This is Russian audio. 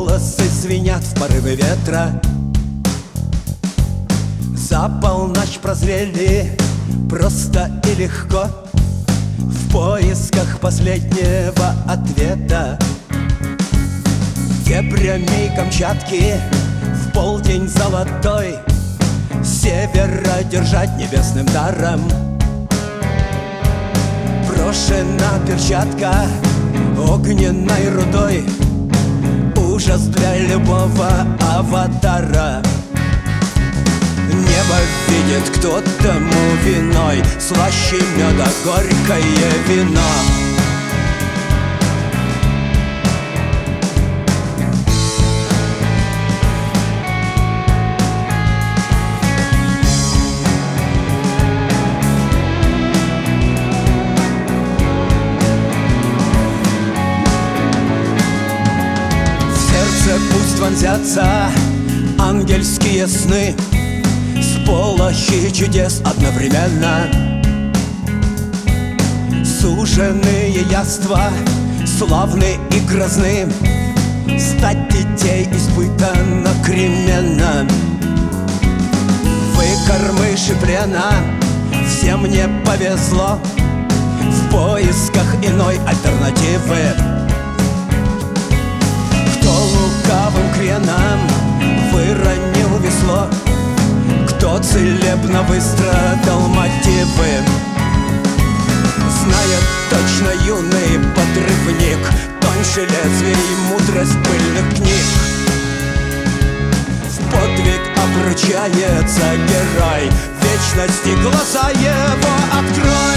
волосы звенят в порыве ветра. За полночь прозрели просто и легко в поисках последнего ответа. Дебрями Камчатки в полдень золотой севера держать небесным даром. Брошена перчатка огненной рудой, ужас для любого аватара. Небо видит, кто тому виной, слаще меда горькое вино. Пусть вонзятся ангельские сны с полохи чудес одновременно. Суженые яства, славны и грозны, стать детей испытано кременно. Вы кормыши плена, всем не повезло в поисках иной альтернативы. Лукавым креном выронил весло, кто целебно выстрадал мотивы. Знает точно юный подрывник тоньше лезвий мудрость пыльных книг. В подвиг обручается герой, вечности глаза его открой.